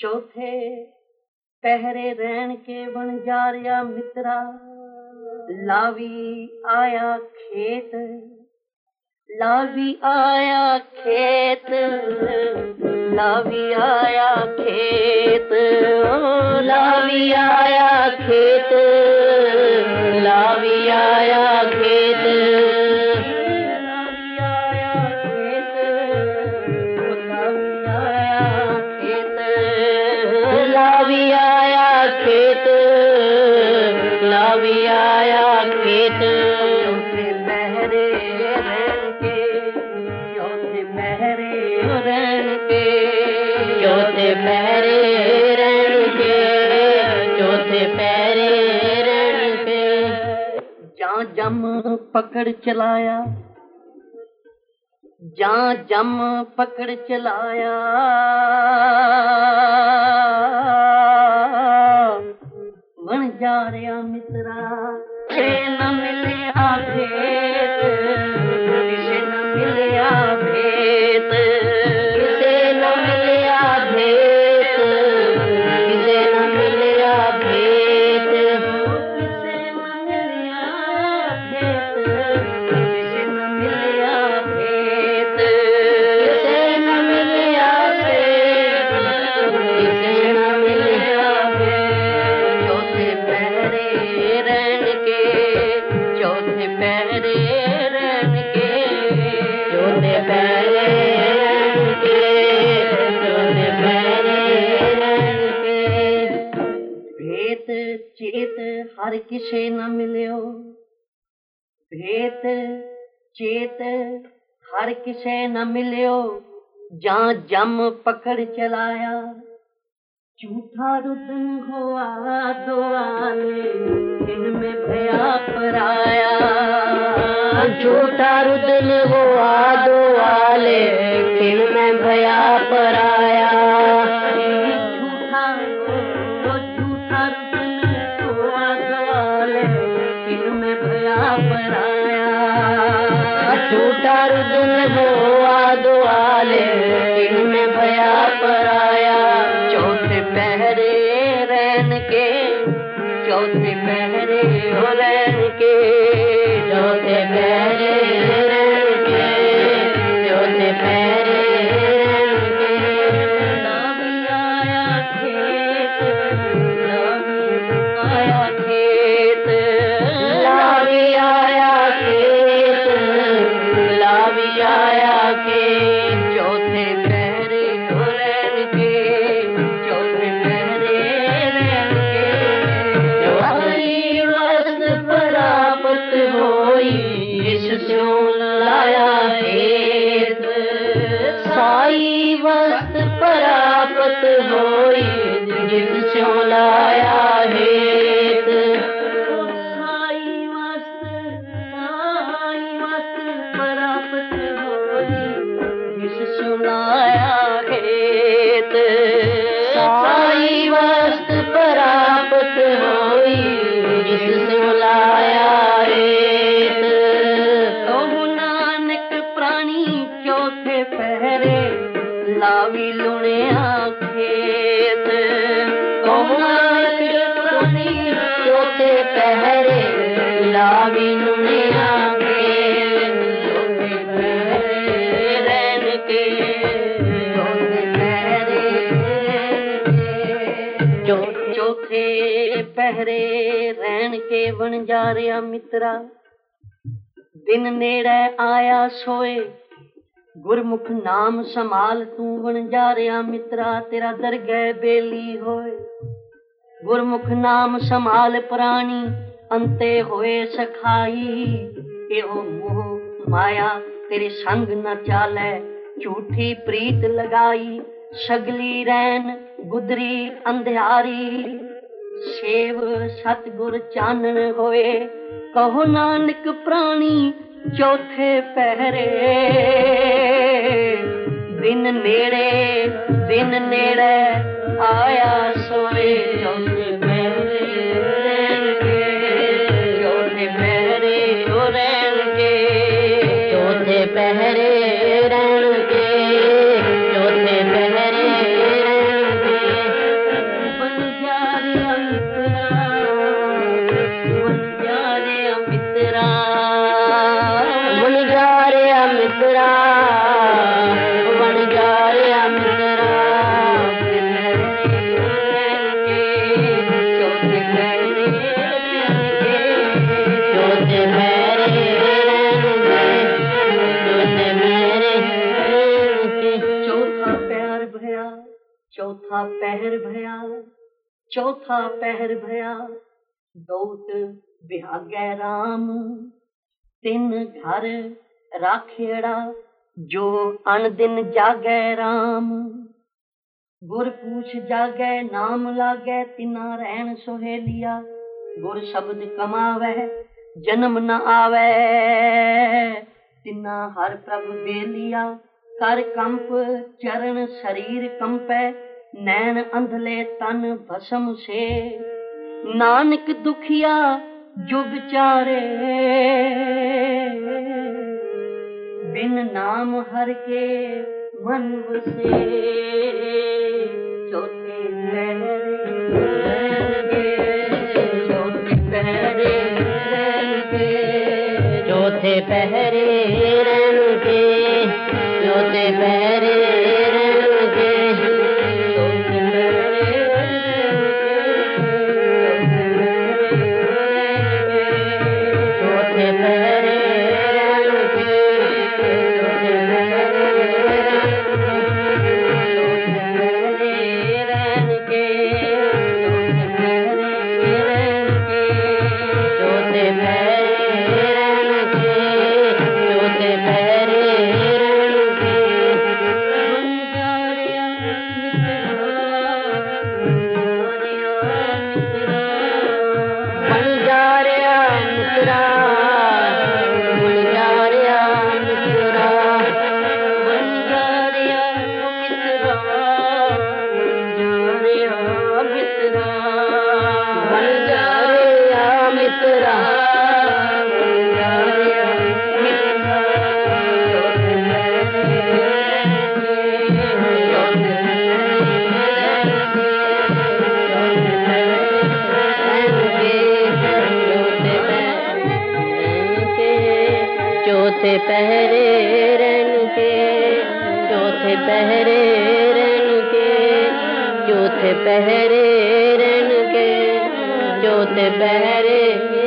चौथे पहरे रहन के वणजारिया मित्रा, लावी आया खेत, लावी आया खेत, लावी आया खेत, लावी आया खेत, लावी आया खेत, लावी आया खेत, लावी आया खेत, लावी आया खेत, चौथे पहरे रहन के, चौथे पहरे रहन के, चौथे पहरे रहन के, चौथे पहरे रहन के, जहाँ जम पकड़ चलाया, जहाँ जम पकड़ चलाया, वणजारिया मित्रा, किसे न मिलिया भेत, किसे न मिलिया भेत, किसे न मिलिया भेत, किसे न मिलिया भेत, किसे न मिलिया भेत, किसे न मिलिया भेत, किसे न मिलिया भेत, किसे न मिलिया भेत, चौथे पहरे रहन के, चौथे पहरे रहन के, चौथे पहरे रहन के, चौथे पहरे रहन के, भेत चेत हर किसे न मिलियो, भेत चेत हर किसे न मिलियो, जहाँ जम पकड़ चलाया, झूठा रुदन हुआ दुआले, इनमें भया पराया, झूठा रुदन हुआ दुआले, इनमें भया पराया, झूठा झूठा रुदन हुआ दुआले, इनमें भया पराया, झूठा रुदन हुआ दुआले, इनमें भया पराया, चौथे पहरे रहन के, चौथे पहरे रहन के, चौथे पहरे रहन के, चौथे पहरे रहन के, लावी आया खेत, लावी आया खेत, लावी आया खेत, लावी आया खेत, चौथे पहरे रहन के, चौथे पहरे रहन के, साई वस्त प्राप्त होई, जिसस्यों लाया हेत, साई वस्त प्राप्त होई, जिसस्यों लाया हेत, साई वस्त प्राप्त होई, जिसस्यों लाया हेत, साई वस्त प्राप्त होई, जिसस्यों लाया हेत, कहु नानक प्राणी चौथे पहरे, लावी लुणिया खेत, कहु नानक प्राणी चौथे पहरे, लावी लुणिया खेत, चौथे पहरे रहन के, चौथे पहरे रहन के, चौथे पहरे रहन के वणजारिया मित्रा, दिन नेड़े आया सोए, गुरमुख नाम संभाल तू वणजारिया मित्रा, तेरा दरगह बेली होए, गुरमुख नाम संभाल प्राणी, अंते होए सखाई, एहो मोह माया तेरे संग न चाले, झूठी प्रीत लगाई, सगली रैन गुदरी अंधियारी, सेव सतगुर चानन होए, कहो नानक प्राणी चौथे पहरे, दिन नेड़े आया सोए, चौथे पहरे चौथे पहरे रहन के, चौथे पहरे रहन के, चौथे पहरे रहन के, चौथा पहर भया, चौथा पहर भया, दौत बिहागै राम, तिन घर राखेड़ा, जो अन दिन जागै राम। गुर पूछ जागै नाम लागै, तिना रहन सोहेलिया, गुर शब्द कमावै जन्म न आवै, तिना हर प्रभ बेलिया, कर कंप चरण शरीर कंपै, नैन अंधले तन भस्म से, नानक दुखिया जुग चारे, बिन नाम हर के मन वसे। चौथे पहरे चौथे पहरे रन के, चौथे पहरे रन के, चौथे पहरे रन के, चौथे पहरे रन के, चौथे पहरे रन के, चौथे पहरे रन के, चौथे पहरे